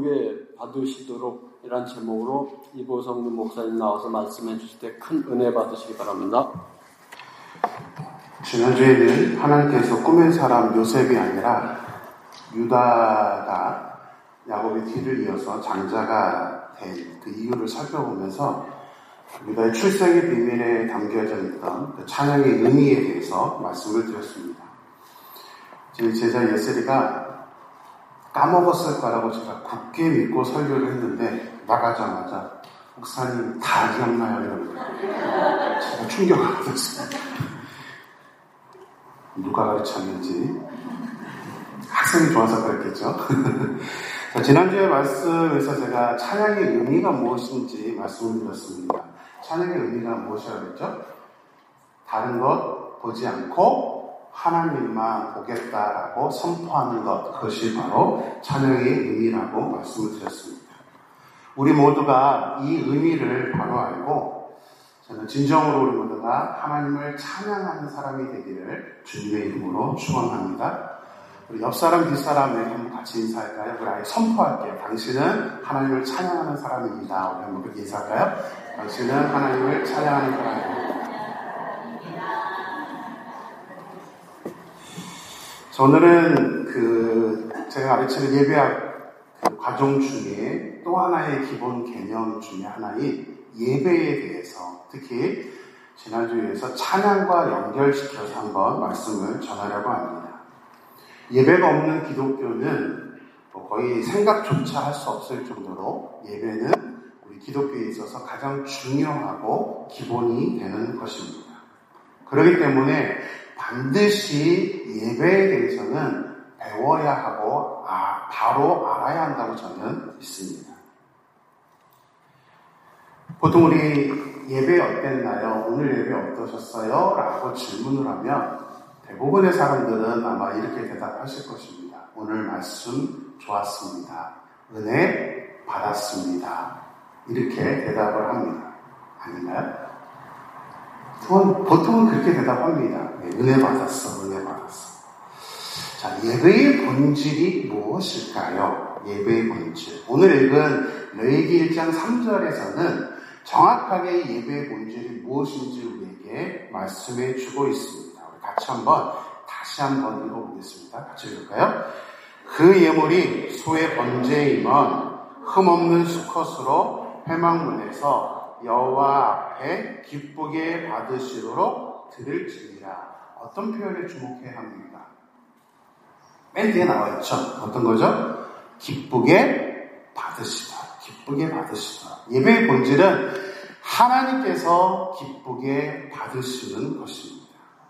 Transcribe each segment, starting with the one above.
기쁘게 받으시도록 이란 제목으로 이보성문 목사님 나와서 말씀해 주실 때 큰 은혜 받으시기 바랍니다. 지난주에는 하나님께서 꾸민 사람 요셉이 아니라 유다가 야곱의 뒤를 이어서 장자가 된 그 이유를 살펴보면서 유다의 출생의 비밀에 담겨져 있던 그 찬양의 의미에 대해서 말씀을 드렸습니다. 제 제자 예슬이가 까먹었을 거라고 제가 굳게 믿고 설교를 했는데 나가자마자 목사님 다 기억나요? 이러는 거예요. 제가 충격을 받았어요. 누가 가르쳤는지 학생이 좋아서 그랬겠죠. 자, 지난주에 말씀에서 제가 찬양의 의미가 무엇인지 말씀을 드렸습니다. 찬양의 의미가 무엇이라고 그랬죠? 다른 것 보지 않고 하나님만 보겠다라고 선포하는 것, 그것이 바로 찬양의 의미라고 말씀을 드렸습니다. 우리 모두가 이 의미를 바로 알고 저는 진정으로 우리 모두가 하나님을 찬양하는 사람이 되기를 주님의 이름으로 축원합니다. 우리 옆 사람, 뒷 사람에게 한번 같이 인사할까요? 우리 아예 선포할게요. 당신은 하나님을 찬양하는 사람입니다. 우리 한번 그렇게 인사할까요? 당신은 하나님을 찬양하는 사람입니다. 자, 오늘은 제가 가르치는 예배학 과정 중에 또 하나의 기본 개념 중에 하나인 예배에 대해서 특히 지난주에서 찬양과 연결시켜서 한번 말씀을 전하려고 합니다. 예배가 없는 기독교는 거의 생각조차 할 수 없을 정도로 예배는 우리 기독교에 있어서 가장 중요하고 기본이 되는 것입니다. 그렇기 때문에 반드시 예배에 대해서는 배워야 하고 바로 알아야 한다고 저는 믿습니다. 보통 우리 예배 어땠나요? 오늘 예배 어떠셨어요? 라고 질문을 하면 대부분의 사람들은 아마 이렇게 대답하실 것입니다. 오늘 말씀 좋았습니다. 은혜 받았습니다. 이렇게 대답을 합니다. 아닌가요? 보통은 그렇게 대답합니다. 네, 은혜 받았어. 자, 예배의 본질이 무엇일까요? 예배의 본질. 오늘 읽은 레위기 1장 3절에서는 정확하게 예배의 본질이 무엇인지 우리에게 말씀해 주고 있습니다. 우리 다시 한번 읽어보겠습니다. 같이 읽을까요? 그 예물이 소의 번제이면 흠없는 수컷으로 회막문에서 여호와 앞에 기쁘게 받으시도록 드릴지니라. 어떤 표현에 주목해야 합니까? 맨 뒤에 나와 있죠. 어떤 거죠? 기쁘게 받으시다. 예배의 본질은 하나님께서 기쁘게 받으시는 것입니다.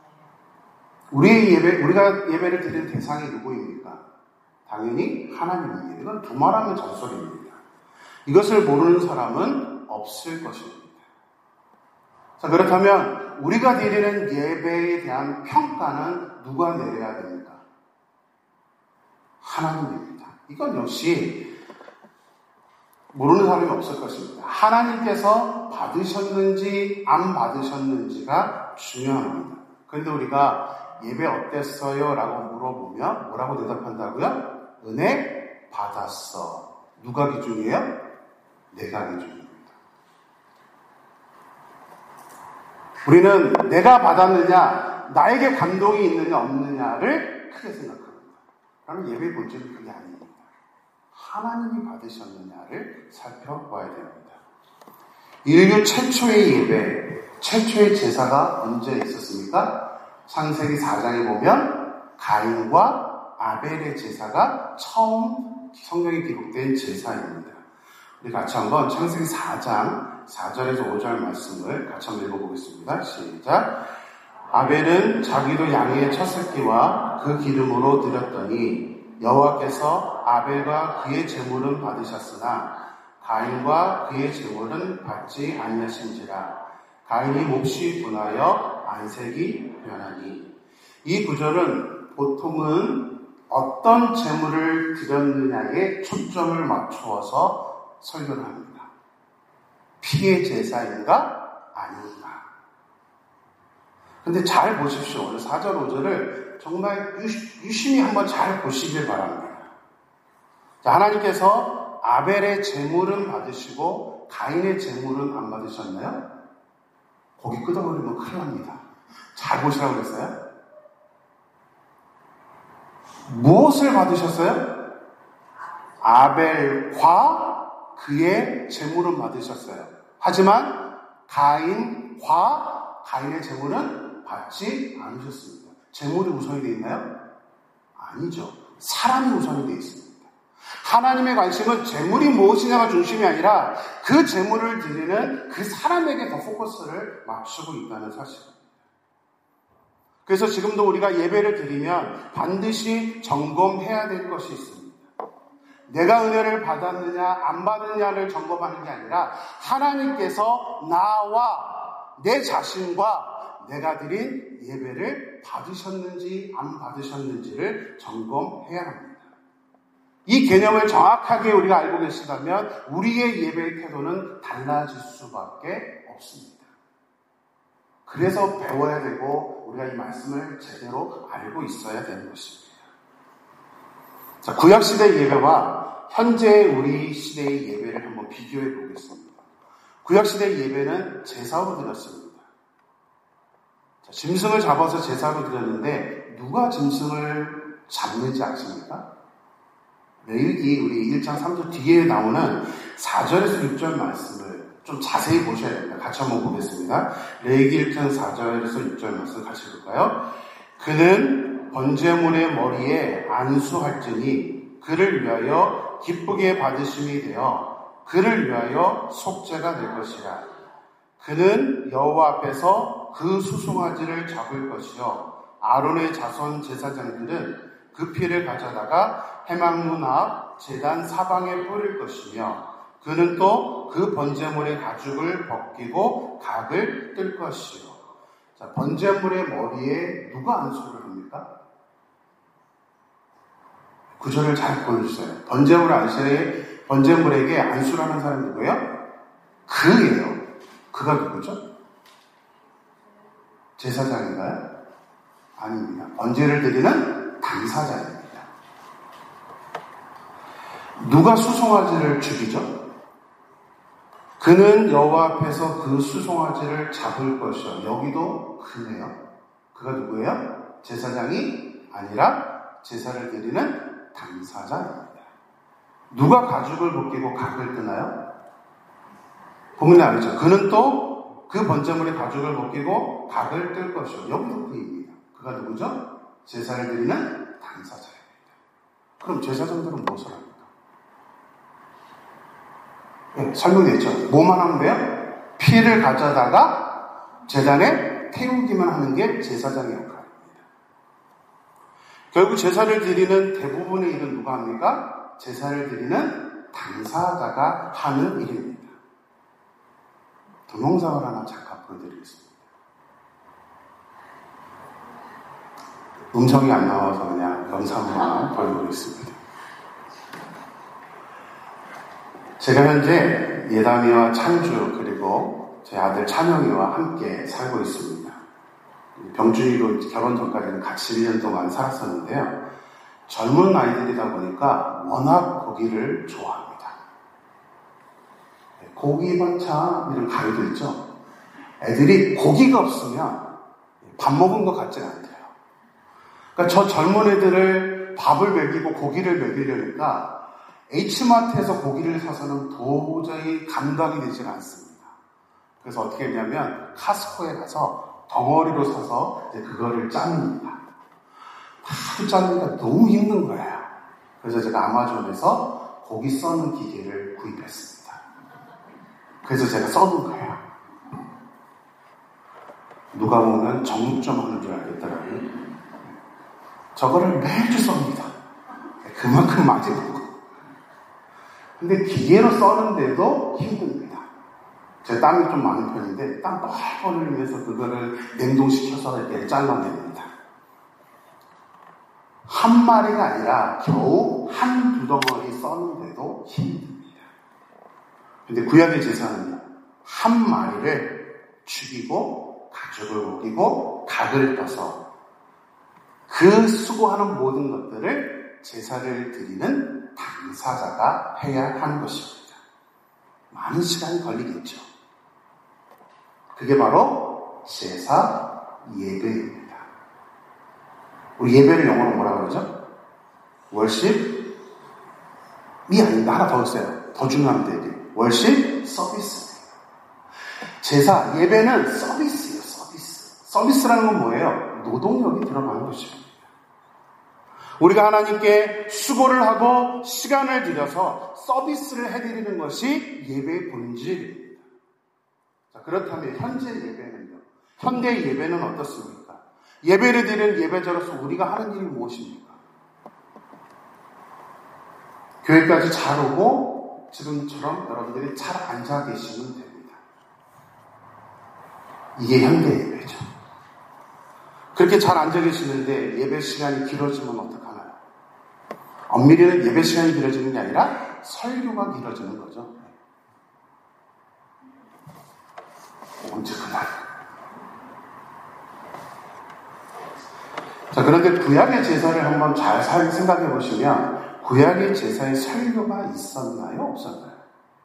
우리가 예배를 드리는 대상이 누구입니까? 당연히 하나님입니다. 이건 두말하면 잔소리입니다. 이것을 모르는 사람은 없을 것입니다. 자, 그렇다면 우리가 드리는 예배에 대한 평가는 누가 내려야 됩니까? 하나님입니다. 이건 역시 모르는 사람이 없을 것입니다. 하나님께서 받으셨는지 안 받으셨는지가 중요합니다. 그런데 우리가 예배 어땠어요? 라고 물어보면 뭐라고 대답한다고요? 은혜 받았어. 누가 기준이에요? 내가 기준입니다. 우리는 내가 받았느냐, 나에게 감동이 있느냐 없느냐를 크게 생각합니다. 그러면 예배의 본질은 그게 아닙니다. 하나님이 받으셨느냐를 살펴봐야 됩니다. 인류 최초의 예배, 최초의 제사가 언제 있었습니까? 창세기 4장에 보면 가인과 아벨의 제사가 처음 성경에 기록된 제사입니다. 우리 같이 한번 창세기 4장 4절에서 5절 말씀을 같이 한번 읽어보겠습니다. 시작. 아벨은 자기도 양의 첫 새끼와 그 기름으로 드렸더니 여호와께서 아벨과 그의 제물은 받으셨으나 가인과 그의 제물은 받지 아니하신지라. 가인이 몹시 분하여 안색이 변하니. 이 구절은 보통은 어떤 제물을 드렸느냐에 초점을 맞추어서 설교를 합니다. 피의 제사인가 아닌가. 근데 잘 보십시오. 오늘 4절 5절을 정말 유심히 한번 잘 보시길 바랍니다. 자, 하나님께서 아벨의 제물은 받으시고 가인의 제물은 안 받으셨나요? 고기 끄덕거리면 큰일 납니다. 잘 보시라고 그랬어요? 무엇을 받으셨어요? 아벨과 그의 제물은 받으셨어요. 하지만 가인과 가인의 제물은 받지 않으셨습니다. 제물이 우선이 되어 있나요? 아니죠. 사람이 우선이 되어 있습니다. 하나님의 관심은 제물이 무엇이냐가 중심이 아니라 그 제물을 드리는 그 사람에게 더 포커스를 맞추고 있다는 사실입니다. 그래서 지금도 우리가 예배를 드리면 반드시 점검해야 될 것이 있습니다. 내가 은혜를 받았느냐 안 받았느냐를 점검하는 게 아니라 하나님께서 나와 내 자신과 내가 드린 예배를 받으셨는지 안 받으셨는지를 점검해야 합니다. 이 개념을 정확하게 우리가 알고 계시다면 우리의 예배의 태도는 달라질 수밖에 없습니다. 그래서 배워야 되고 우리가 이 말씀을 제대로 알고 있어야 되는 것입니다. 자, 구약시대 예배와 현재 우리 시대의 예배를 한번 비교해 보겠습니다. 구약시대 예배는 제사로 드렸습니다. 자, 짐승을 잡아서 제사로 드렸는데 누가 짐승을 잡는지 아십니까? 레위기 우리 1장 3절 뒤에 나오는 4절에서 6절 말씀을 좀 자세히 보셔야 됩니다. 같이 한번 보겠습니다. 레위기 1장 4절에서 6절 말씀 같이 볼까요? 그는 번제물의 머리에 안수할지니 그를 위하여 기쁘게 받으심이 되어 그를 위하여 속죄가 될 것이라. 그는 여호와 앞에서 그 수송아지를 잡을 것이요 아론의 자손 제사장들은 그 피를 가져다가 회막문 앞 제단 사방에 뿌릴 것이며 그는 또 그 번제물의 가죽을 벗기고 각을 뜰 것이요. 자, 번제물의 머리에 누가 안수를 합니까? 구절을 잘 보여주세요. 번제물에게 안수를 하는 사람이 누구예요? 그예요. 그가 누구죠? 제사장인가요? 아닙니다. 번제를 드리는 당사자입니다. 누가 수송아지를 죽이죠? 그는 여호와 앞에서 그 수송아지를 잡을 것이요. 여기도 그네요. 그가 누구예요? 제사장이 아니라 제사를 드리는 당사자입니다. 누가 가죽을 벗기고 각을 뜨나요? 보면 알죠. 그는 또 그 번제물의 가죽을 벗기고 각을 뜰 것이요. 여기도 그입니다. 그가 누구죠? 제사를 드리는 당사자입니다. 그럼 제사장들은 무엇을 합니까? 네, 설명됐죠? 뭐만 하면 돼요? 피를 가져다가 제단에 태우기만 하는 게 제사장의 역할입니다. 결국 제사를 드리는 대부분의 일은 누가 합니까? 제사를 드리는 당사자가 하는 일입니다. 동영상을 하나 잠깐 보여드리겠습니다. 음성이 안 나와서 그냥 영상만 보여드리겠습니다. 제가 현재 예담이와 창주 그리고 제 아들 찬영이와 함께 살고 있습니다. 병준이도 결혼 전까지는 같이 1년 동안 살았었는데요. 젊은 아이들이다 보니까 워낙 고기를 좋아합니다. 고기 반찬 이런 가게도 있죠. 애들이 고기가 없으면 밥 먹은 것 같지 않대요. 그러니까 저 젊은 애들을 밥을 먹이고 고기를 먹이려니까 H마트에서 고기를 사서는 도저히 감당이 되지 않습니다. 그래서 어떻게 했냐면 카스코에 가서 덩어리로 사서 이제 그거를 짜냅니다. 하도 짜니까 너무 힘든 거예요. 그래서 제가 아마존에서 고기 써는 기계를 구입했습니다. 그래서 제가 써는 거예요. 누가 보면 정육점 하는 줄 알겠더라고요. 저거를 매주 썹니다. 그만큼 많이 먹고. 근데 기계로 써는데도 힘듭니다. 제 땀이 좀 많은 편인데 땀 뻘뻘 흘리면서 그거를 냉동시켜서 이렇게 잘라냅니다. 한 마리가 아니라 겨우 한두 덩어리 써는데도 힘듭니다. 근데 구약의 제사는 한 마리를 죽이고 가죽을 벗기고 각을 떠서 그 수고하는 모든 것들을 제사를 드리는 당사자가 해야 하는 것입니다. 많은 시간이 걸리겠죠. 그게 바로 제사 예배입니다. 우리 예배를 영어로 뭐라 그러죠? 월십이 아닙니다. 하나 더 있어요. 더 중요한 데 월십 서비스. 제사 예배는 서비스예요. 서비스라는 건 뭐예요? 노동력이 들어가는 것입니다. 우리가 하나님께 수고를 하고 시간을 들여서 서비스를 해드리는 것이 예배의 본질입니다. 자, 그렇다면 현재 예배는요? 현대 예배는 어떻습니까? 예배를 드리는 예배자로서 우리가 하는 일이 무엇입니까? 교회까지 잘 오고 지금처럼 여러분들이 잘 앉아 계시면 됩니다. 이게 현대 예배죠. 그렇게 잘 앉아 계시는데 예배 시간이 길어지면 어떡하나요? 엄밀히는 예배 시간이 길어지는 게 아니라 설교가 길어지는 거죠. 언제 그날? 자, 그런데 구약의 제사를 한번 잘 생각해 보시면 구약의 제사에 설교가 있었나요? 없었나요?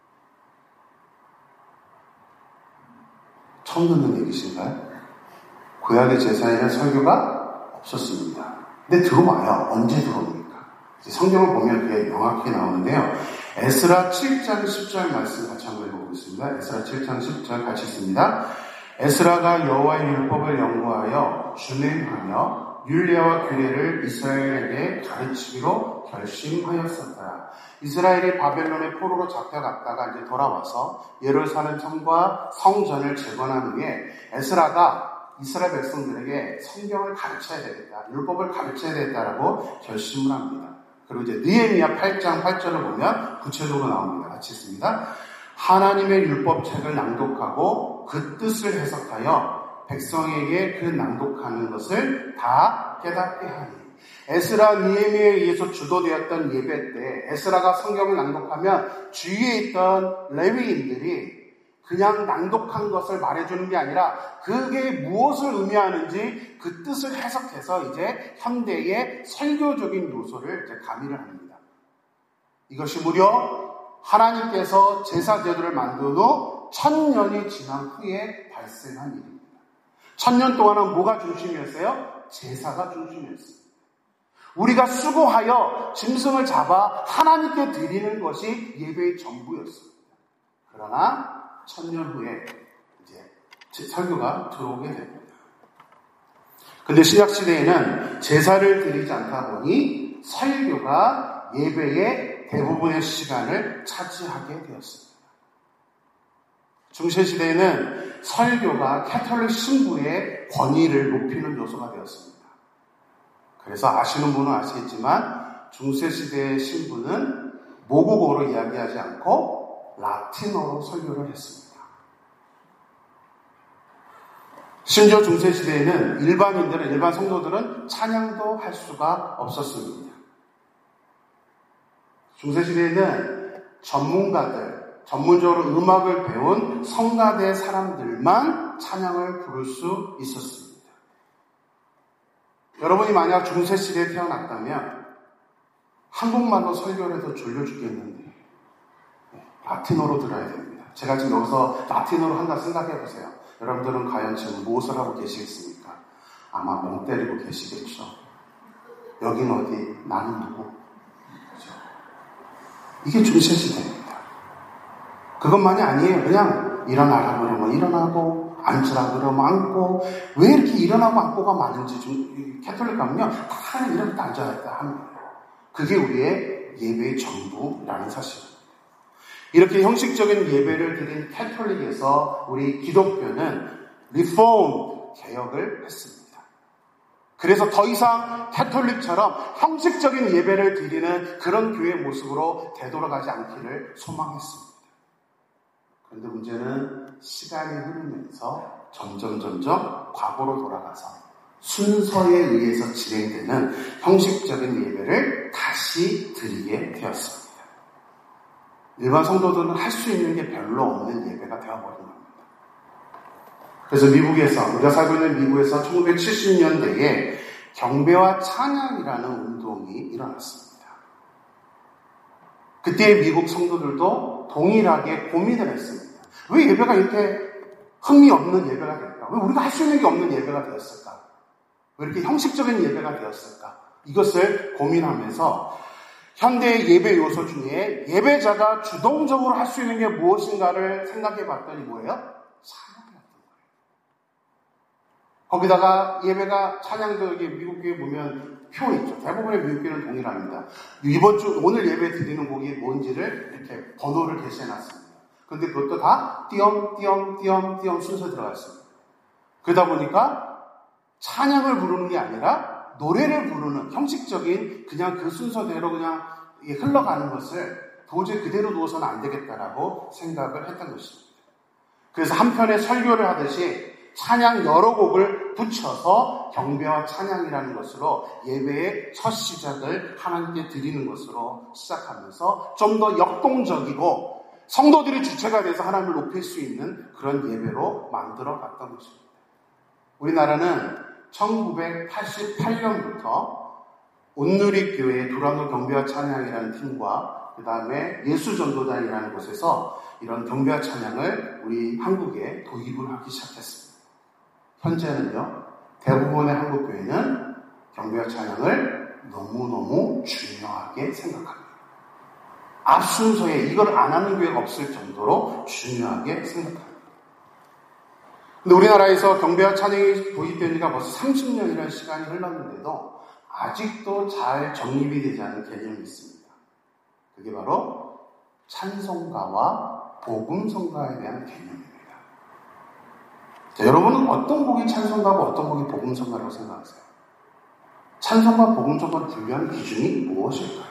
처음 듣는 얘기신가요? 구약의 제사에는 설교가 없었습니다. 근데 들어와요. 언제 들어옵니까? 성경을 보면 그게 명확히 나오는데요. 에스라 7장 10절 말씀 같이 한번 읽어보겠습니다. 에스라 7장 10절 같이 읽습니다. 에스라가 여호와의 율법을 연구하여 준행하며 율례와 규례를 이스라엘에게 가르치기로 결심하였었더라. 이스라엘이 바벨론의 포로로 잡혀갔다가 이제 돌아와서 예루살렘 성과 성전을 재건한 후에 에스라가 이스라엘 백성들에게 성경을 가르쳐야 되겠다, 율법을 가르쳐야 되겠다라고 결심을 합니다. 그리고 이제 느헤미야 8장 8절을 보면 구체적으로 나옵니다. 같이 읽습니다. 하나님의 율법책을 낭독하고 그 뜻을 해석하여 백성에게 그 낭독하는 것을 다 깨닫게 하니. 에스라 느헤미야에 의해서 주도되었던 예배 때 에스라가 성경을 낭독하면 주위에 있던 레위인들이 그냥 낭독한 것을 말해주는 게 아니라 그게 무엇을 의미하는지 그 뜻을 해석해서 이제 현대의 설교적인 요소를 이제 가미를 합니다. 이것이 무려 하나님께서 제사 제도를 만든 후 1000년이 지난 후에 발생한 일입니다. 1000년 동안은 뭐가 중심이었어요? 제사가 중심이었습니다. 우리가 수고하여 짐승을 잡아 하나님께 드리는 것이 예배의 전부였습니다. 그러나 1000년 후에 이제 설교가 들어오게 됩니다. 근데 신약시대에는 제사를 드리지 않다 보니 설교가 예배의 대부분의 시간을 차지하게 되었습니다. 중세시대에는 설교가 캐톨릭 신부의 권위를 높이는 요소가 되었습니다. 그래서 아시는 분은 아시겠지만 중세시대의 신부는 모국어로 이야기하지 않고 라틴어로 설교를 했습니다. 심지어 중세시대에는 일반 성도들은 찬양도 할 수가 없었습니다. 중세시대에는 전문적으로 음악을 배운 성가대 사람들만 찬양을 부를 수 있었습니다. 여러분이 만약 중세시대에 태어났다면 한국말로 설교를 해도 졸려 죽겠는데 라틴어로 들어야 됩니다. 제가 지금 여기서 라틴어로 한다 생각해 보세요. 여러분들은 과연 지금 무엇을 하고 계시겠습니까? 아마 멍 때리고 계시겠죠. 여긴 어디? 나는 누구? 그렇죠? 이게 중세시대입니다. 그것만이 아니에요. 그냥 일어나라 그러면 일어나고 앉으라 그러면 앉고, 왜 이렇게 일어나고 앉고가 많은지 좀 캐톨릭 가면요 다 이렇게 앉아야겠다 하는 거예요. 그게 우리의 예배의 전부라는 사실입니다. 이렇게 형식적인 예배를 드린 캐톨릭에서 우리 기독교는 리폼 개혁을 했습니다. 그래서 더 이상 캐톨릭처럼 형식적인 예배를 드리는 그런 교회 모습으로 되돌아가지 않기를 소망했습니다. 그런데 문제는 시간이 흐르면서 점점 과거로 돌아가서 순서에 의해서 진행되는 형식적인 예배를 다시 드리게 되었습니다. 일반 성도들은 할 수 있는 게 별로 없는 예배가 되어버린 겁니다. 그래서 우리가 살고 있는 미국에서 1970년대에 경배와 찬양이라는 운동이 일어났습니다. 그때 미국 성도들도 동일하게 고민을 했습니다. 왜 예배가 이렇게 흥미없는 예배가 될까? 왜 우리가 할 수 있는 게 없는 예배가 되었을까? 왜 이렇게 형식적인 예배가 되었을까? 이것을 고민하면서 현대의 예배 요소 중에 예배자가 주동적으로 할 수 있는 게 무엇인가를 생각해 봤더니 뭐예요? 찬양이었던 거예요. 거기다가 예배가 찬양도 미국 교회 보면 표 있죠. 대부분의 미국 교회는 동일합니다. 오늘 예배 드리는 곡이 뭔지를 이렇게 번호를 게시해 놨습니다. 그런데 그것도 다 띄엄띄엄 순서 들어가 있습니다. 그러다 보니까 찬양을 부르는 게 아니라 노래를 부르는 형식적인 그냥 그 순서대로 그냥 흘러가는 것을 도저히 그대로 두어서는 안 되겠다라고 생각을 했던 것입니다. 그래서 한편의 설교를 하듯이 찬양 여러 곡을 붙여서 경배와 찬양이라는 것으로 예배의 첫 시작을 하나님께 드리는 것으로 시작하면서 좀 더 역동적이고 성도들이 주체가 돼서 하나님을 높일 수 있는 그런 예배로 만들어 갔던 것입니다. 우리나라는 1988년부터 온누리교회 두란노 경배와 찬양이라는 팀과 그 다음에 예수전도단이라는 곳에서 이런 경배와 찬양을 우리 한국에 도입을 하기 시작했습니다. 현재는요, 대부분의 한국교회는 경배와 찬양을 너무너무 중요하게 생각합니다. 앞 순서에 이걸 안 하는 교회가 없을 정도로 중요하게 생각합니다. 근데 우리나라에서 경배와 찬양이 도입된 지가 벌써 30년이라는 시간이 흘렀는데도 아직도 잘 정립이 되지 않은 개념이 있습니다. 그게 바로 찬송가와 복음성가에 대한 개념입니다. 자, 여러분은 어떤 곡이 찬송가고 어떤 곡이 복음성가라고 생각하세요? 찬송가, 복음성가를 분류하는 기준이 무엇일까요?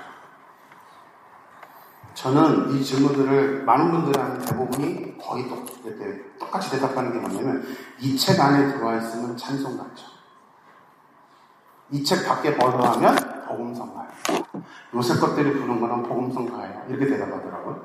저는 이 질문들을 많은 분들한테 대부분이 거의 똑같이 대답하는 게 뭐냐면 이 책 안에 들어와 있으면 찬송가죠. 이 책 밖에 벗어나면 복음성가예요. 요새 것들이 부르는 거는 복음성가예요. 이렇게 대답하더라고요.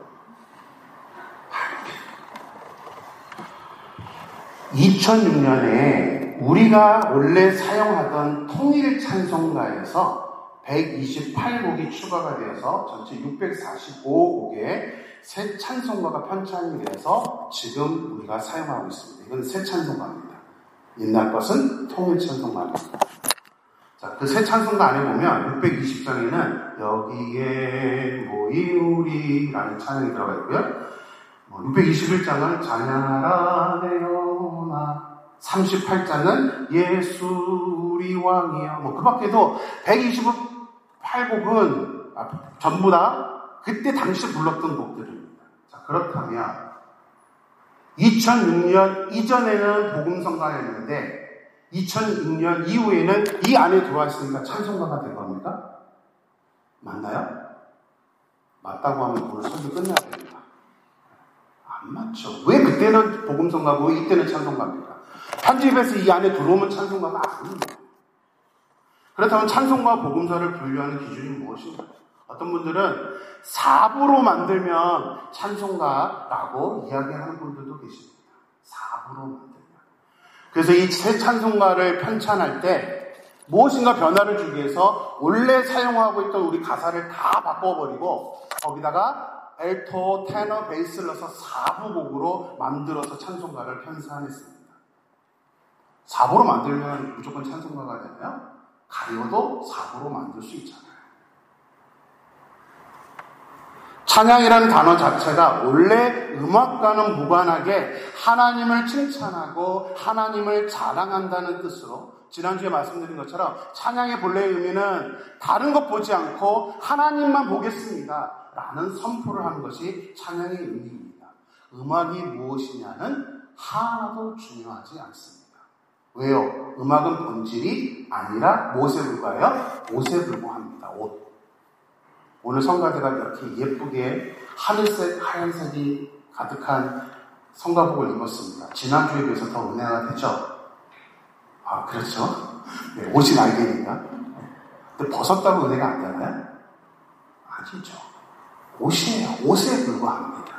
2006년에 우리가 원래 사용하던 통일 찬송가에서 128곡이 추가가 되어서 전체 645곡의 새 찬송가가 편찬이 되어서 지금 우리가 사용하고 있습니다. 이건 새 찬송가입니다. 옛날 것은 통일 찬송가입니다. 자, 그 새 찬송가 안에 보면 620장에는 여기에 모인 우리라는 찬양이 들어가 있고요. 621장은 찬양하라 내 영혼아, 38장은 예수 우리 왕이여. 그 밖에도 128곡은 전부 다 그때 당시 불렀던 곡들입니다. 자, 그렇다면 2006년 이전에는 복음성가였는데 2006년 이후에는 이 안에 들어와 있으니까 찬송가가 된 겁니까? 맞나요? 맞다고 하면 오늘 설교 끝나야 됩니다. 안 맞죠. 왜 그때는 복음성가고 이때는 찬송가입니까? 편집에서 이 안에 들어오면 찬송가가 아닙니다. 그렇다면 찬송가 복음서를 분류하는 기준이 무엇인가요? 어떤 분들은 사부로 만들면 찬송가라고 이야기하는 분들도 계십니다. 사부로 만들면. 그래서 이 새 찬송가를 편찬할 때 무엇인가 변화를 주기 위해서 원래 사용하고 있던 우리 가사를 다 바꿔버리고 거기다가 엘토, 테너, 베이스를 넣어서 4부곡으로 만들어서 찬송가를 편찬했습니다. 4부로 만들면 무조건 찬송가가 되나요? 가요도 4부로 만들 수 있잖아요. 찬양이라는 단어 자체가 원래 음악과는 무관하게 하나님을 칭찬하고 하나님을 자랑한다는 뜻으로 지난주에 말씀드린 것처럼 찬양의 본래의 의미는 다른 것 보지 않고 하나님만 보겠습니다 라는 선포를 하는 것이 찬양의 의미입니다. 음악이 무엇이냐는 하나도 중요하지 않습니다. 왜요? 음악은 본질이 아니라 무엇에 불과해요? 옷에 불과합니다. 옷. 오늘 성가대가 이렇게 예쁘게 하늘색, 하얀색이 가득한 성가복을 입었습니다. 지난주에 비해서 더 은혜가 되죠? 아, 그렇죠? 네, 옷이 날개니까. 근데 벗었다고 은혜가 안 되나요? 아니죠. 옷이에요. 옷에 불과합니다.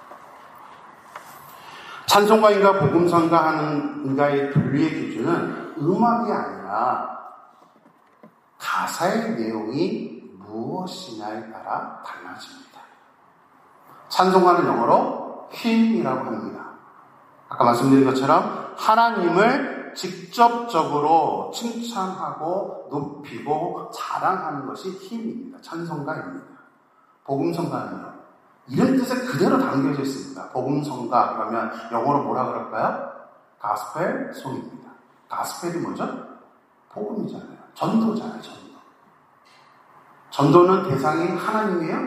찬송가인가 복음성가 하는가의 분류의 기준은 음악이 아니라 가사의 내용이 무엇이냐에 따라 달라집니다. 찬송가는 영어로 hymn이라고 합니다. 아까 말씀드린 것처럼 하나님을 직접적으로 칭찬하고 높이고 자랑하는 것이 hymn입니다. 찬송가입니다. 복음성가는요, 이런 뜻에 그대로 담겨져 있습니다. 복음성가 그러면 영어로 뭐라 그럴까요? 가스펠 송입니다. 가스펠이 뭐죠? 복음이잖아요. 전도잖아요. 전도는 대상이 하나님이에요?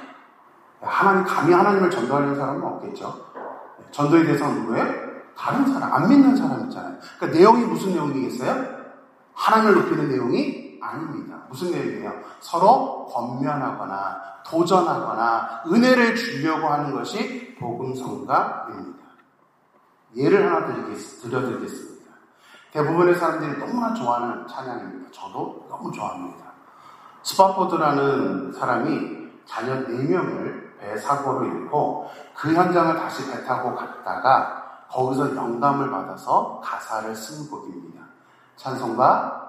감히 하나님을 전도하는 사람은 없겠죠. 전도의 대상은 누구예요? 다른 사람, 안 믿는 사람 있잖아요. 그러니까 내용이 무슨 내용이겠어요? 하나님을 높이는 내용이 아닙니다. 무슨 내용이에요? 서로 권면하거나 도전하거나 은혜를 주려고 하는 것이 복음성가입니다. 예를 하나 드려드리겠습니다. 대부분의 사람들이 너무나 좋아하는 찬양입니다. 저도 너무 좋아합니다. 스파포드라는 사람이 자녀 4명을 배 사고로 잃고 그 현장을 다시 배 타고 갔다가 거기서 영감을 받아서 가사를 쓴 곡입니다. 찬송가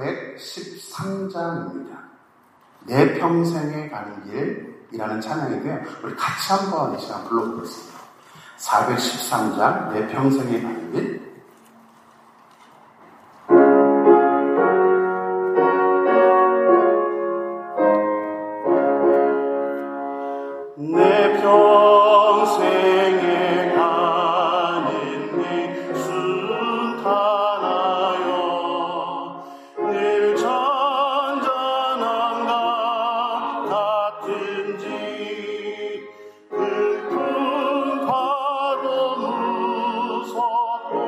413장입니다. 내 평생에 가는 길이라는 찬양인데요. 우리 같이 한번 이 시간 불러보겠습니다. 413장 내 평생에 가는 길. 내 평생에 가는 길 순탄하여 늘 잔잔함과 같은지 그 바로 무섭고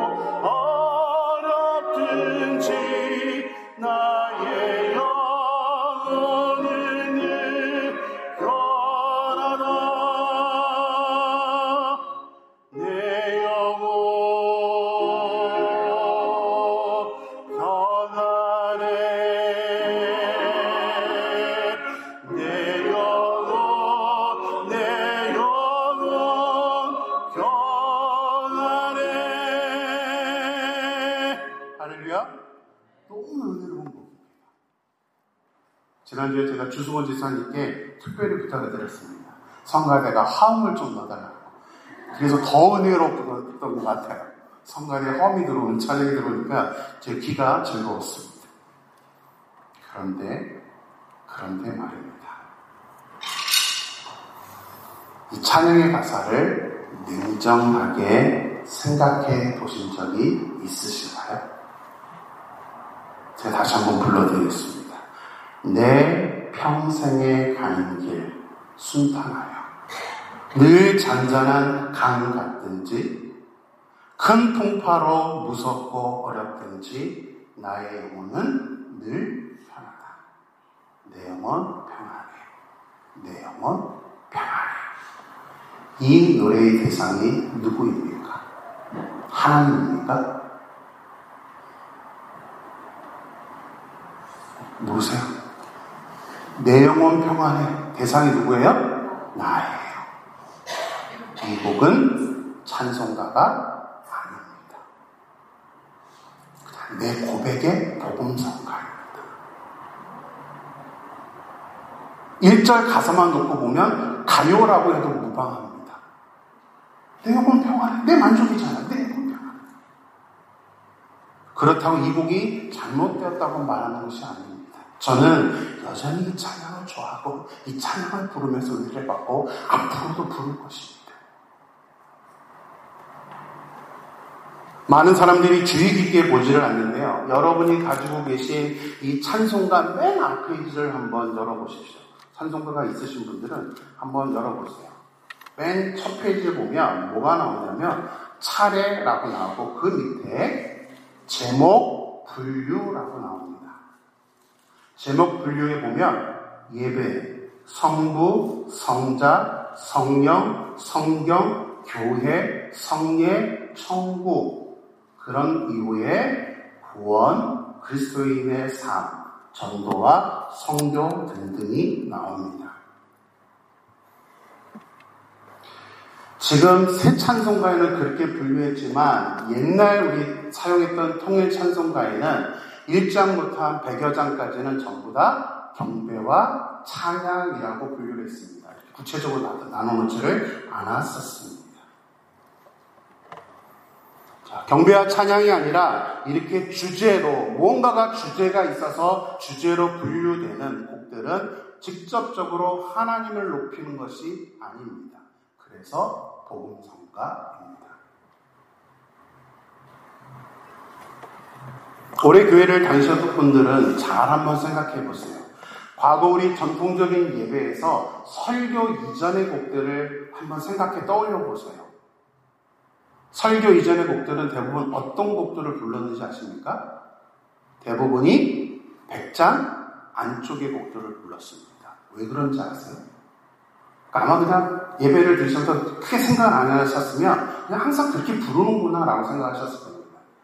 어렵든지 나의 영혼을 늘 내 영혼 평안해. 내 영혼 평안해. 할렐루야. 너무 은혜로운 곡입니다. 지난주에 제가 주승원 지사님께 특별히 부탁을 드렸습니다. 성가대가 화음을 좀 넣어달라고. 그래서 더 은혜롭던 것 같아요. 성가대에 화음이 들어오는 찬양이 들어오니까 제 귀가 즐거웠습니다. 그런데 말입니다. 이 찬양의 가사를 냉정하게 생각해 보신 적이 있으신가요? 제가 다시 한번 불러드리겠습니다. 내 평생에 가는 길 순탄하여 늘 잔잔한 강 같든지 큰 풍파로 무섭고 어렵든지 나의 영혼은 늘 편하다. 내 영혼 평안해. 내 영혼 평안해. 이 노래의 대상이 누구입니까? 하나님입니까? 모르세요? 내 영혼 평안해. 대상이 누구예요? 나예요. 이 곡은 찬송가가 아닙니다. 내 고백의 복음성가입니다. 1절 가사만 놓고 보면 가요라고 해도 무방합니다. 내 영혼 평안해. 내 만족이잖아. 내 영혼 평안해. 그렇다고 이 곡이 잘못되었다고 말하는 것이 아닙니다. 저는 여전히 이 찬양을 좋아하고 이 찬양을 부르면서 은혜를 받고 앞으로도 부를 것입니다. 많은 사람들이 주의 깊게 보지를 않는데요. 여러분이 가지고 계신 이 찬송가 맨 앞페이지를 한번 열어보십시오. 찬송가가 있으신 분들은 한번 열어보세요. 맨 첫 페이지를 보면 뭐가 나오냐면 차례라고 나오고 그 밑에 제목 분류라고 나옵니다. 제목 분류에 보면 예배, 성부, 성자, 성령, 성경, 교회, 성례, 천국 그런 이후에 구원, 그리스도인의 삶, 전도와 성교 등등이 나옵니다. 지금 새 찬송가에는 그렇게 분류했지만 옛날 우리 사용했던 통일 찬송가에는 1장부터 한 100여 장까지는 전부 다 경배와 찬양이라고 분류를 했습니다. 구체적으로 나눠놓지를 않았었습니다. 자, 경배와 찬양이 아니라 이렇게 주제로, 무언가가 주제가 있어서 주제로 분류되는 곡들은 직접적으로 하나님을 높이는 것이 아닙니다. 그래서 복음성가입니다. 올해 교회를 다니셨던 분들은 잘 한번 생각해 보세요. 과거 우리 전통적인 예배에서 설교 이전의 곡들을 한번 생각해 떠올려 보세요. 설교 이전의 곡들은 대부분 어떤 곡들을 불렀는지 아십니까? 대부분이 백장 안쪽의 곡들을 불렀습니다. 왜 그런지 아세요? 그러니까 아마 그냥 예배를 들으셔서 크게 생각 안 하셨으면 그냥 항상 그렇게 부르는구나 라고 생각하셨을 겁니다.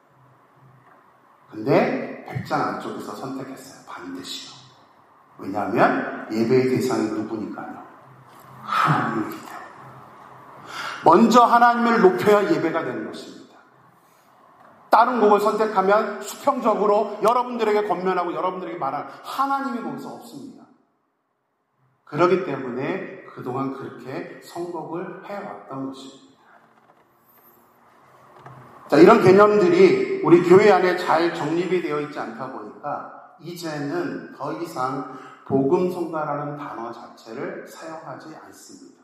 근데 백장 안쪽에서 선택했어요. 반드시요. 왜냐하면 예배의 대상이 누구니까요? 하나님이기 때문에. 먼저 하나님을 높여야 예배가 되는 것입니다. 다른 곡을 선택하면 수평적으로 여러분들에게 권면하고 여러분들에게 말하는 하나님이 거기서 없습니다. 그렇기 때문에 그동안 그렇게 선곡을 해왔던 것입니다. 자, 이런 개념들이 우리 교회 안에 잘 정립이 되어 있지 않다 보니까 이제는 더 이상 복음성가라는 단어 자체를 사용하지 않습니다.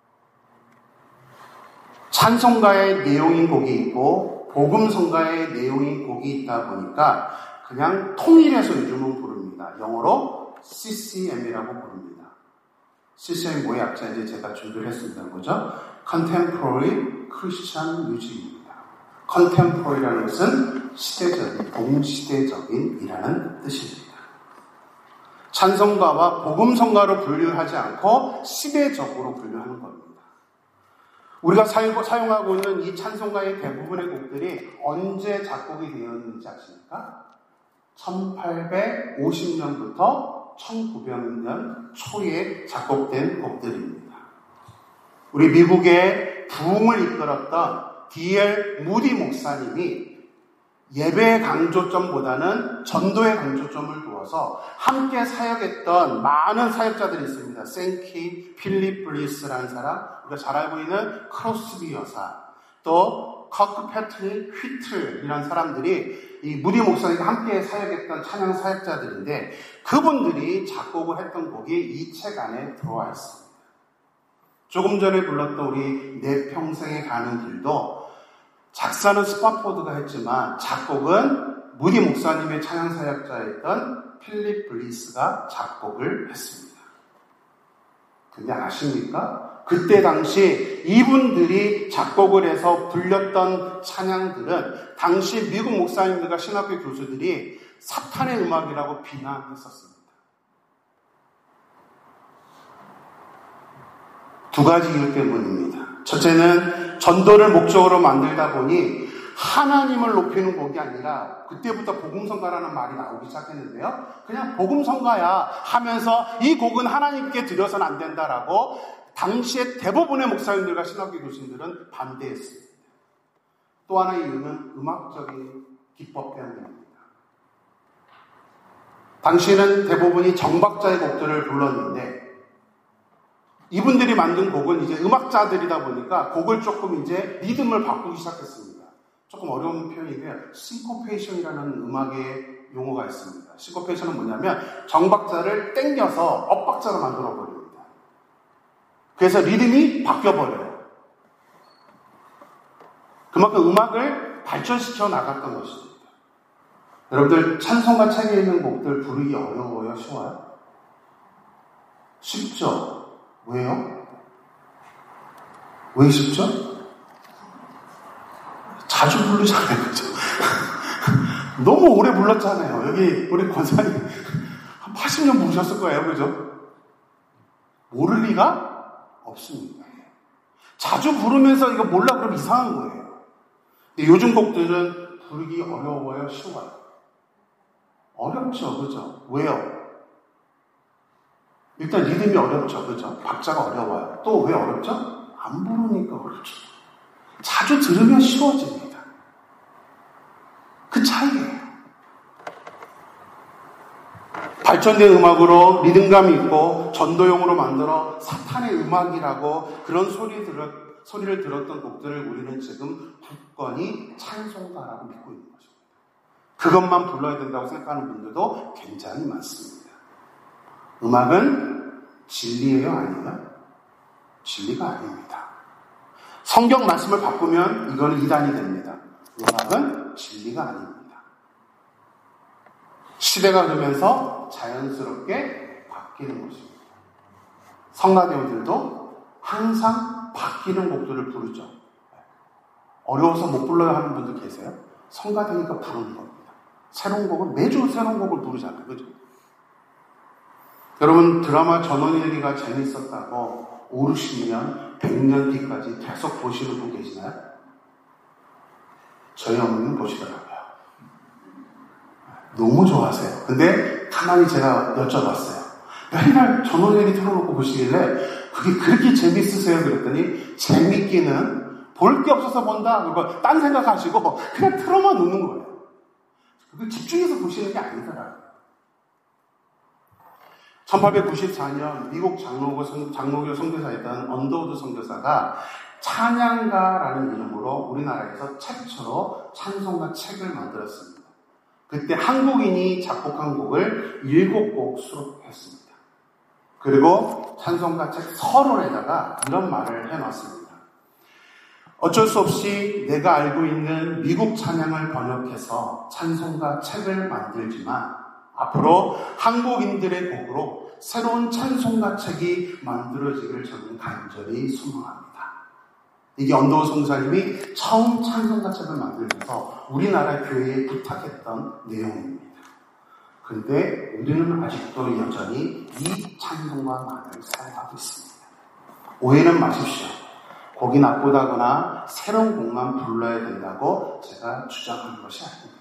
찬송가의 내용인 곡이 있고 복음성가의 내용인 곡이 있다 보니까 그냥 통일해서 요즘은 부릅니다. 영어로 CCM이라고 부릅니다. CCM 뭐의 약자인지 제가 준비를 했습니다. 뭐죠? Contemporary Christian Music입니다. Contemporary라는 것은 시대적인, 동시대적인이라는 뜻입니다. 찬송가와 복음성가로 분류하지 않고 시대적으로 분류하는 겁니다. 우리가 사용하고 있는 이 찬송가의 대부분의 곡들이 언제 작곡이 되었는지 아십니까? 1850년부터 1900년 초에 작곡된 곡들입니다. 우리 미국의 부흥을 이끌었던 D.L. 무디 목사님이 예배의 강조점보다는 전도의 강조점을 두어서 함께 사역했던 많은 사역자들이 있습니다. 생키, 필립 블리스라는 사람, 우리가 잘 알고 있는 크로스비 여사, 또 커크 패트릭 휘틀이라는 사람들이 이 무디 목사님과 함께 사역했던 찬양 사역자들인데 그분들이 작곡을 했던 곡이 이 책 안에 들어와 있습니다. 조금 전에 불렀던 우리 내 평생에 가는 길도 작사는 스파포드가 했지만 작곡은 무디 목사님의 찬양 사역자였던 필립 블리스가 작곡을 했습니다. 근데 아십니까? 그때 당시 이분들이 작곡을 해서 불렸던 찬양들은 당시 미국 목사님들과 신학교 교수들이 사탄의 음악이라고 비난했었습니다. 두 가지 이유 때문입니다. 첫째는 전도를 목적으로 만들다 보니 하나님을 높이는 곡이 아니라 그때부터 복음성가라는 말이 나오기 시작했는데요. 그냥 복음성가야 하면서 이 곡은 하나님께 드려서는 안 된다라고 당시에 대부분의 목사님들과 신학교 교수님들은 반대했습니다. 또 하나의 이유는 음악적인 기법 때문입니다. 당시에는 대부분이 정박자의 곡들을 불렀는데 이분들이 만든 곡은 이제 음악자들이다 보니까 곡을 조금 이제 리듬을 바꾸기 시작했습니다. 조금 어려운 표현인데요. 싱코페이션이라는 음악의 용어가 있습니다. 싱코페이션은 뭐냐면 정박자를 땡겨서 엇박자로 만들어 버립니다. 그래서 리듬이 바뀌어버려요. 그만큼 음악을 발전시켜 나갔던 것입니다. 여러분들 찬송가 책에 있는 곡들 부르기 어려워요? 쉬워요? 쉽죠? 왜요? 왜 쉽죠? 자주 부르잖아요. 그죠? 너무 오래 불렀잖아요. 여기 우리 권사님 한 80년 부르셨을 거예요. 그죠? 모를 리가 없습니다. 자주 부르면서 이거 몰라 그러면 이상한 거예요. 근데 요즘 곡들은 부르기 어려워요? 쉬워요? 어렵죠. 그죠? 왜요? 일단 리듬이 어렵죠. 그죠? 박자가 어려워요. 또 왜 어렵죠? 안 부르니까 어렵죠. 자주 들으면 쉬워집니다. 그 차이예요. 발전된 음악으로 리듬감이 있고 전도용으로 만들어 사탄의 음악이라고 그런 소리를 들었던 곡들을 우리는 지금 굳건히 찬송가라고 믿고 있는 거죠. 그것만 불러야 된다고 생각하는 분들도 굉장히 많습니다. 음악은 진리예요, 아니면? 진리가 아닙니다. 성경 말씀을 바꾸면 이거는 이단이 됩니다. 음악은 진리가 아닙니다. 시대가 흐르면서 자연스럽게 바뀌는 것입니다. 성가대원들도 항상 바뀌는 곡들을 부르죠. 어려워서 못 불러야 하는 분들 계세요? 성가대니까 부르는 겁니다. 새로운 곡은 매주 새로운 곡을 부르잖아요. 그죠? 여러분, 드라마 전원일기가 재밌었다고 5, 60년, 100년 뒤까지 계속 보시는 분 계시나요? 저희 어머니는 보시더라고요. 너무 좋아하세요. 근데 가만히 제가 여쭤봤어요. 맨날 전원일기 틀어놓고 보시길래 그게 그렇게 재밌으세요? 그랬더니 재밌기는 볼 게 없어서 본다. 그리고 딴 생각하시고 그냥 틀어만 놓는 거예요. 그걸 집중해서 보시는 게 아니더라고요. 1894년 미국 장로교 선교사였던 언더우드 선교사가 찬양가라는 이름으로 우리나라에서 최초로 찬송가 책을 만들었습니다. 그때 한국인이 작곡한 곡을 7곡 수록했습니다. 그리고 찬송가 책 서론에다가 이런 말을 해놨습니다. 어쩔 수 없이 내가 알고 있는 미국 찬양을 번역해서 찬송가 책을 만들지만 앞으로 한국인들의 곡으로 새로운 찬송가 책이 만들어지기를 저는 간절히 소망합니다. 이게 언더우드 선교사님이 처음 찬송가 책을 만들면서 우리나라 교회에 부탁했던 내용입니다. 그런데 우리는 아직도 여전히 이 찬송가만을 사용하고 있습니다. 오해는 마십시오. 곡이 나쁘다거나 새로운 곡만 불러야 된다고 제가 주장하는 것이 아닙니다.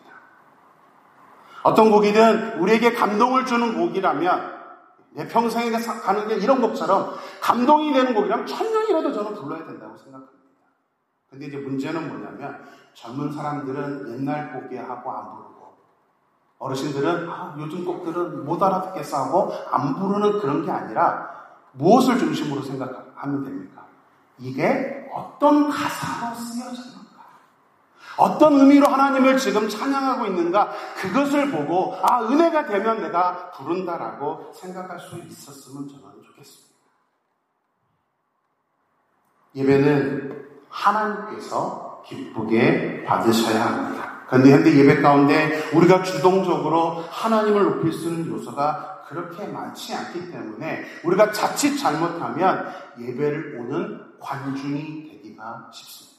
어떤 곡이든 우리에게 감동을 주는 곡이라면 내 평생에 가는 게 이런 곡처럼 감동이 되는 곡이라면 1000년이라도 저는 불러야 된다고 생각합니다. 근데 이제 문제는 뭐냐면 젊은 사람들은 옛날 곡이하고 안 부르고 어르신들은 요즘 곡들은 못 알아듣겠어 하고 안 부르는 그런 게 아니라 무엇을 중심으로 생각하면 됩니까? 이게 어떤 가사로 쓰여졌는가? 어떤 의미로 하나님을 지금 찬양하고 있는가? 그것을 보고 은혜가 되면 내가 부른다라고 생각할 수 있었으면 저는 좋겠습니다. 예배는 하나님께서 기쁘게 받으셔야 합니다. 그런데 현대 예배 가운데 우리가 주동적으로 하나님을 높일 수 있는 요소가 그렇게 많지 않기 때문에 우리가 자칫 잘못하면 예배를 오는 관중이 되기가 쉽습니다.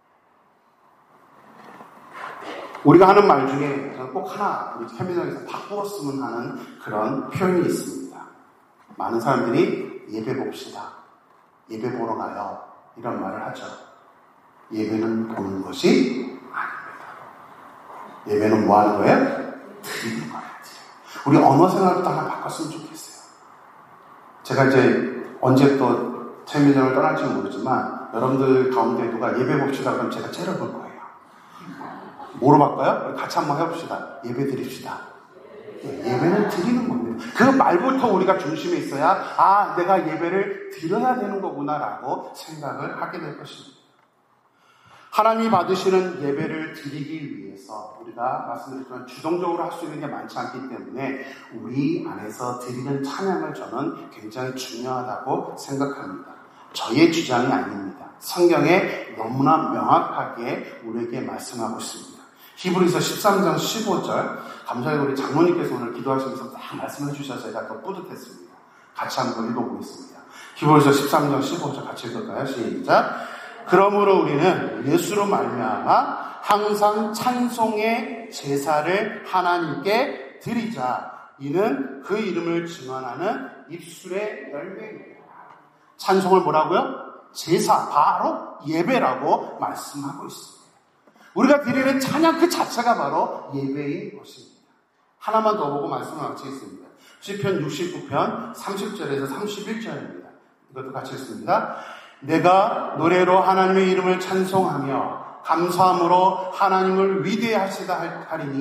우리가 하는 말 중에 꼭 하나 우리 캠핑장에서 바꾸었으면 하는 그런 표현이 있습니다. 많은 사람들이 예배 봅시다. 예배 보러 가요. 이런 말을 하죠. 예배는 보는 것이 아닙니다. 예배는 뭐 하는 거예요? 드리는 거예요. 우리 언어 생활도 하나 바꿨으면 좋겠어요. 제가 이제 언제 또 캠핑장을 떠날지 모르지만 여러분들 가운데 누가 예배 봅시다 그러면 제가 째려볼 거예요. 뭐로 바꿔요? 같이 한번 해봅시다. 예배 드립시다. 예배는 드리는 겁니다. 그 말부터 우리가 중심에 있어야 내가 예배를 드려야 되는 거구나라고 생각을 하게 될 것입니다. 하나님이 받으시는 예배를 드리기 위해서 우리가 말씀드렸지만 주동적으로 할 수 있는 게 많지 않기 때문에 우리 안에서 드리는 찬양을 저는 굉장히 중요하다고 생각합니다. 저의 주장이 아닙니다. 성경에 너무나 명확하게 우리에게 말씀하고 있습니다. 히브리서 13장 15절 감사히 우리 장로님께서 오늘 기도하시면서 딱 말씀해 주셔서 제가 더 뿌듯했습니다. 같이 한번 읽어보겠습니다. 히브리서 13장 15절 같이 읽을까요? 시작. 그러므로 우리는 예수로 말미암아 항상 찬송의 제사를 하나님께 드리자. 이는 그 이름을 증언하는 입술의 열매입니다. 찬송을 뭐라고요? 제사, 바로 예배라고 말씀하고 있습니다. 우리가 드리는 찬양 그 자체가 바로 예배인 것입니다. 하나만 더 보고 말씀을 마치겠습니다. 시편 69편 30절에서 31절입니다. 이것도 같이 읽습니다. 내가 노래로 하나님의 이름을 찬송하며 감사함으로 하나님을 위대하시다 하리니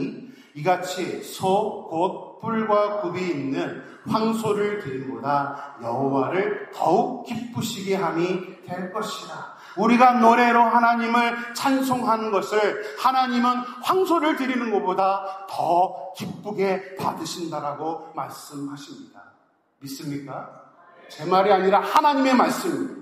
이같이 소 곧 뿔과 굽이 있는 황소를 드림보다 여호와를 더욱 기쁘시게 함이 될 것이라. 우리가 노래로 하나님을 찬송하는 것을 하나님은 황소를 드리는 것보다 더 기쁘게 받으신다라고 말씀하십니다. 믿습니까? 제 말이 아니라 하나님의 말씀입니다.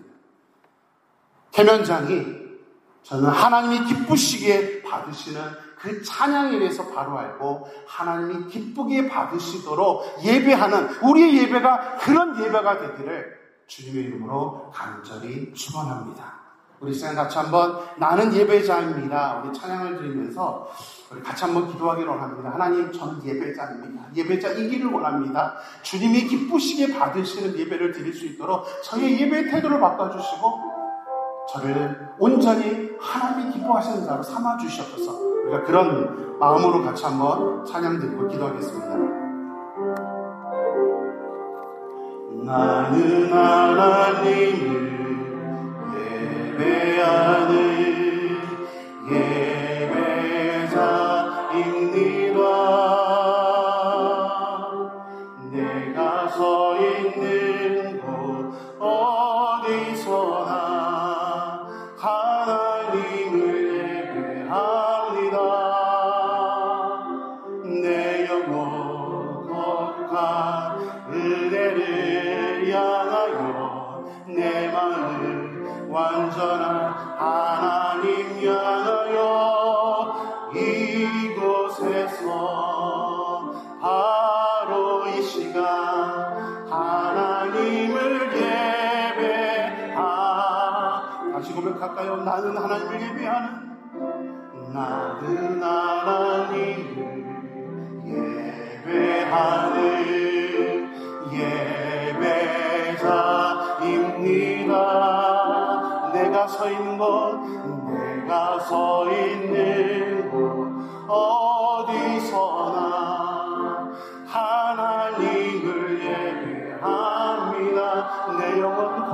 계면장이 저는 하나님이 기쁘시게 받으시는 그 찬양에 대해서 바로 알고 하나님이 기쁘게 받으시도록 예배하는 우리의 예배가 그런 예배가 되기를 주님의 이름으로 간절히 축원합니다. 우리 시간 같이 한번 나는 예배자입니다. 우리 찬양을 드리면서 우리 같이 한번 기도하기를 원합니다. 하나님, 저는 예배자입니다. 예배자이기를 원합니다. 주님이 기쁘시게 받으시는 예배를 드릴 수 있도록 저의 예배의 태도를 바꿔주시고 저를 온전히 하나님이 기뻐하시는 자로 삼아주시옵소서. 우리가 그런 마음으로 같이 한번 찬양 드리고 기도하겠습니다. 나는 하나님을 예배하는 예배자입니다. 내가 서 있는 곳 어디서나 하나님을 예배합니다. 내 영혼 거룩한 은혜를 향하여 내 마음 완전한 하나님 향하여 이곳에서 바로 이 시간 하나님을 다시 고백할까요? 나는 하나님을 예배하는 나는 하나님을 예배하는 예배자입니다. 내가 서 있는 곳 어디서나 하나님을 예배합니다. 내 영혼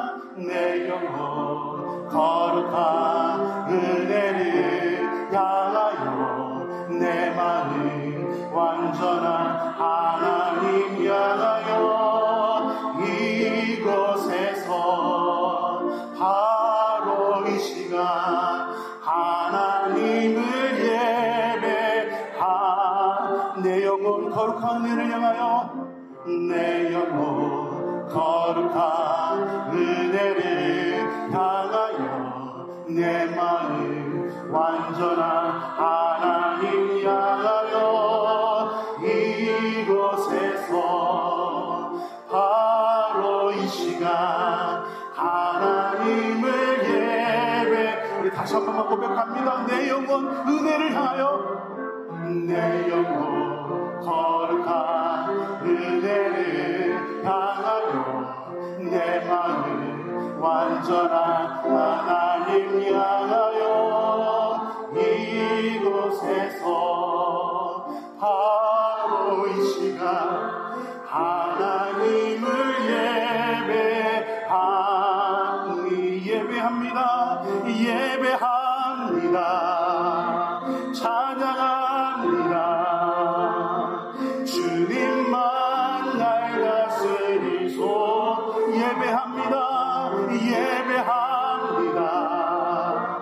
거룩한 은혜를 향하여 내 마음 완전한 하나님 향하여 이곳에서 바로 이 시간 하나님을 내 영혼 거룩한 은혜를 향하여 내 영혼 거룩한 은혜를 향하여 내 마음 완전한 하나님 향하여 이곳에서 바로 이 시간 하나님을 예배. 우리 다시 한 번만 고백합니다. 내 영혼 은혜를 향하여 내 영혼 거룩한 은혜를 향하여 내 마음 완전한 하나님 향하여 이곳에서 바로 이 시간 하나님을 예배합니다. 찬양합니다. 주님만 날 다스리소. 예배합니다.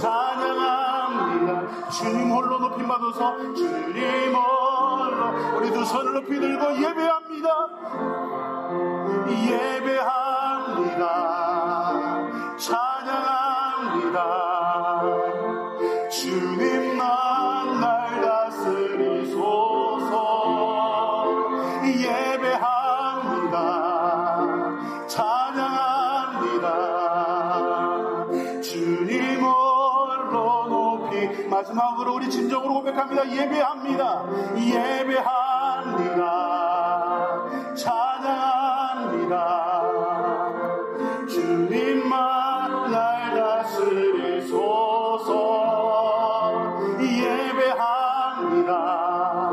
찬양합니다. 주님 홀로 높임 받아서 주님 홀로 우리 두 손을 높이 들고 예배합니다. 찬양합니다. 주님만 날 다스리소서. 예배합니다. 찬양합니다. 주님 홀로 높이. 마지막으로 우리 진정으로 고백합니다. 예배합니다. 찬양합니다. 주님만 날 다스리소서. 예배합니다.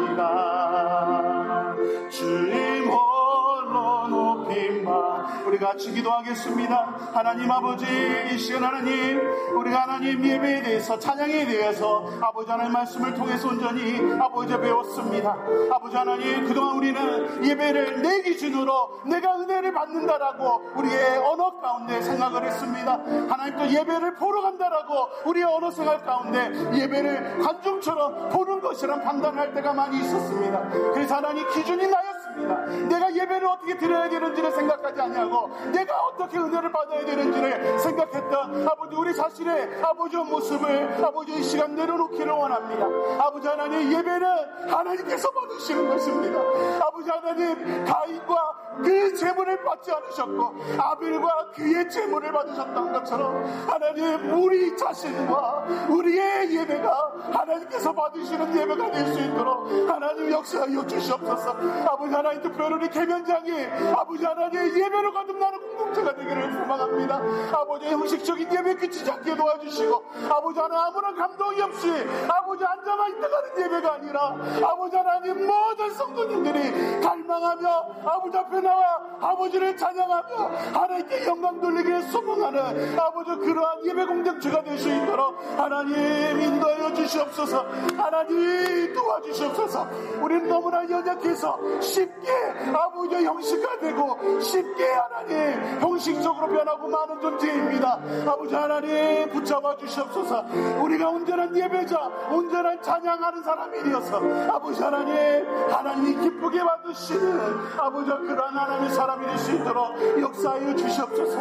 찬양합니다. 주님 홀로 높임바. 우리 같이 같이 기도하겠습니다. 하나님 아버지, 이 시간 하나님, 우리가 하나님 예배에 대해서, 찬양에 대해서 아버지 하나님 말씀을 통해서 온전히 아버지 배웠습니다. 아버지 하나님, 그동안 우리는 예배를 내 기준으로 내가 은혜를 받는다라고 우리의 언어 가운데 생각을 했습니다. 하나님 또 예배를 보러 간다라고 우리의 언어 생각 가운데 예배를 관중처럼 보는 것이란 판단할 때가 많이 있었습니다. 그래서 하나님 기준이 나였습니다. 내가 예배를 어떻게 드려야 되는지를 생각하지 아니하고 내가 어떻게 은혜를 받아야 되는지를 생각했던 아버지 우리 자신의 아버지의 모습을 아버지 이 시간 내려놓기를 원합니다. 아버지 하나님, 예배는 하나님께서 받으시는 것입니다. 아버지 하나님, 가인과 그 제물을 받지 않으셨고 아벨과 그의 제물을 받으셨던 것처럼 하나님, 우리 자신과 우리의 예배가 하나님께서 받으시는 예배가 될 수 있도록 하나님 역사하여 주시옵소서. 아버지 하나님, 특별히 우리 개면장이 아버지 하나님 예배로 거듭나는 공동체가 되기를 소망합니다. 아버지 형식적인 예배 그치지 않게 도와주시고 아버지 하나님, 아무런 감동이 없이 아버지 앉아만 있다가는 예배가 아니라 아버지 하나님, 모든 성도님들이 갈망하며 아버지 앞에 나와 아버지를 찬양하며 하나님께 영광 돌리기를 소망하는 아버지 그러한 예배 공동체가 될 수 있도록 하나님 인도하여 주시옵소서. 하나님 도와주시옵소서. 우리는 너무나 연약해서 쉽게 아버지 형식화되고 쉽게 하나님 형식적으로 변하고 많은 존재입니다. 아버지 하나님 붙잡아 주시옵소서. 우리가 온전한 예배자, 온전한 찬양하는 사람이 되어서 아버지 하나님, 하나님이 기쁘게 받으시는 아버지 그러한 하나님의 사람이 될 수 있도록 역사하여 주시옵소서.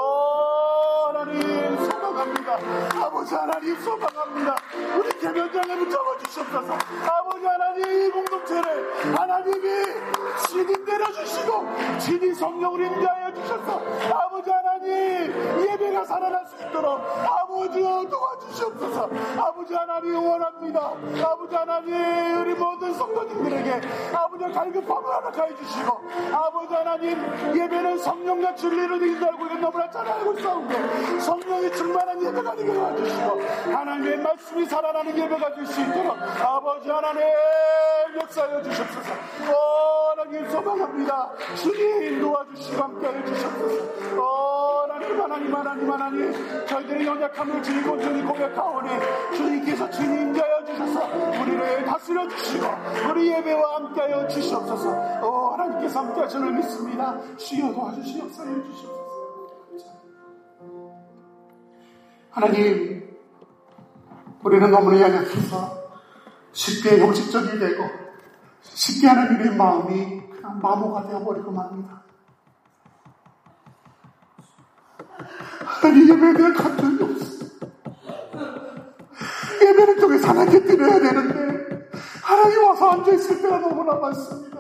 하나님 소망합니다. 아버지 하나님 소망합니다. 우리 개면장에 붙잡아 주시옵소서. 아버지 하나님, 이 공동체를 하나님이 친히 내려주시고 친히 성령을 인도하여 주셔서 아버지 하나님, 예배가 살아날 수 있도록 아버지 도와주시옵소서. 아버지 하나님 원합니다. 아버지 하나님, 우리 모든 성도님들에게 아버지 갈급함을 허락하여 주시고 아버지 하나님, 예배는 성령과 진리로 인도하고 있는 너무나 잘 알고 있사오니 성령이 충만한 예배가 되게 도와주시고 하나님의 말씀이 살아나는 예배가 될 수 있도록 아버지 하나님 역사하여 주시옵소서. 하나님 소망합니다. 주님 도와주시고 함께하여 주시옵소서. 하나님, 저희들의 연약함을 주님 온전히 고백하오니 주님께서 주님 인자하여 주셔서 우리를 다스려 주시고 우리 예배와 함께하여 주시옵소서. 하나님께서 함께하시는 믿습니다. 주여 도와주시옵소서. 역사하여 주시옵소서. 하나님, 우리는 너무나 연약해서 쉽게 형식적이 되고 쉽게 하나님의 마음이 그냥 마모가 되어버리고 맙니다. 하나님, 예배에 대한 감동이 없어요. 예배를 통해서 하나님께 드려야 되는데 하나님 와서 앉아있을 때가 너무나 많습니다.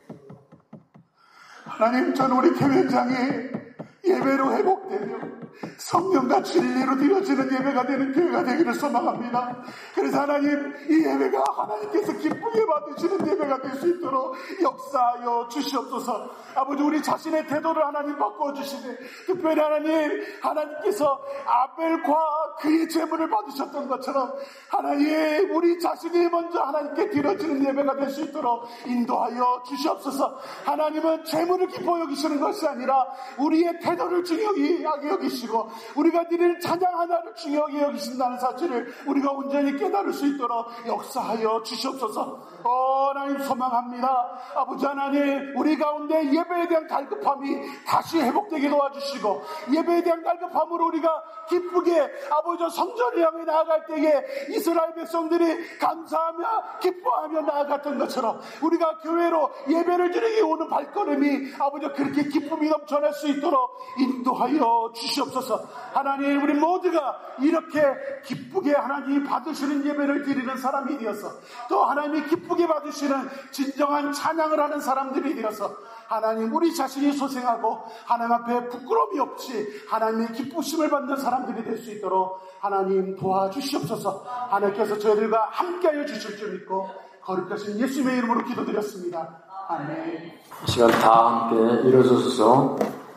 하나님, 저는 우리 개면장에 예배로 회복되며 성령과 진리로 드려지는 예배가 되는 교회가 되기를 소망합니다. 그래서 하나님, 이 예배가 하나님께서 기쁘게 받으시는 예배가 될 수 있도록 역사하여 주시옵소서. 아버지, 우리 자신의 태도를 하나님 바꿔주시네. 특별히 하나님께서 아벨과 그의 제물을 받으셨던 것처럼 하나님, 우리 자신이 먼저 하나님께 드려지는 예배가 될 수 있도록 인도하여 주시옵소서. 하나님은 제물을 기뻐 여기시는 것이 아니라 우리의 태도를 중요하게 여기시고 우리가 드리는 찬양 하나를 중요하게 여기신다는 사실을 우리가 온전히 깨달을 수 있도록 역사하여 주시옵소서. 하나님 소망합니다. 아버지 하나님, 우리 가운데 예배에 대한 갈급함이 다시 회복되게 도와주시고 예배에 대한 갈급함으로 우리가 기쁘게 아버지 성전을 향해 나아갈 때에 이스라엘 백성들이 감사하며 기뻐하며 나아갔던 것처럼 우리가 교회로 예배를 드리기 오는 발걸음이 아버지 그렇게 기쁨이 넘쳐날 수 있도록 인도하여 주시옵소서. 하나님, 우리 모두가 이렇게 기쁘게 하나님이 받으시는 예배를 드리는 사람이 되어서 또 하나님이 기쁘게 받으시는 진정한 찬양을 하는 사람들이 되어서 하나님, 우리 자신이 소생하고 하나님 앞에 부끄러움이 없이 하나님의 기쁘심을 받는 사람들이 될 수 있도록 하나님 도와주시옵소서. 하나님께서 저희들과 함께하여 주실 줄 믿고 거룩하신 예수님의 이름으로 기도드렸습니다. 아멘. 이 시간 다 함께 일어서서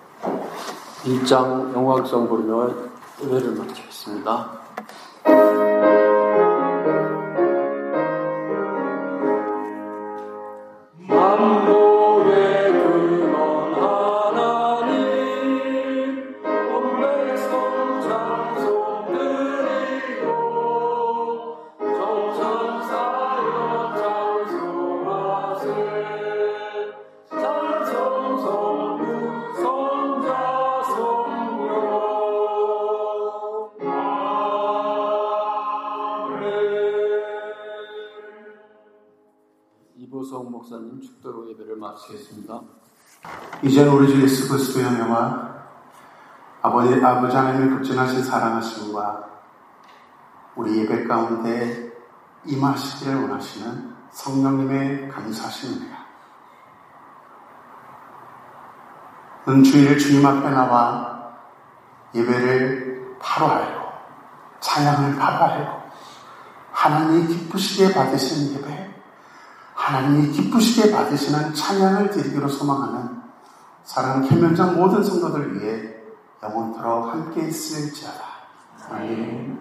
1장 영광성 부르며 예배를 마치겠습니다. 만물의 근원 하나님 나눈 축도로 예배를 마치겠습니다. 이제는 우리 주 예수 그리스도의 은혜와 아버지 하나님의 극진하신 사랑하심과 우리 예배 가운데 임하시기를 원하시는 성령님의 감사하신 은혜가 주일 주님 앞에 나와 예배를 바로 알고 찬양을 바로 알고 하나님이 기쁘시게 받으시는 예배, 하나님이 기쁘시게 받으시는 찬양을 드리기로 소망하는 사랑하는 캠면장 모든 성도들 위해 영원토록 함께 있을지어다. 아멘.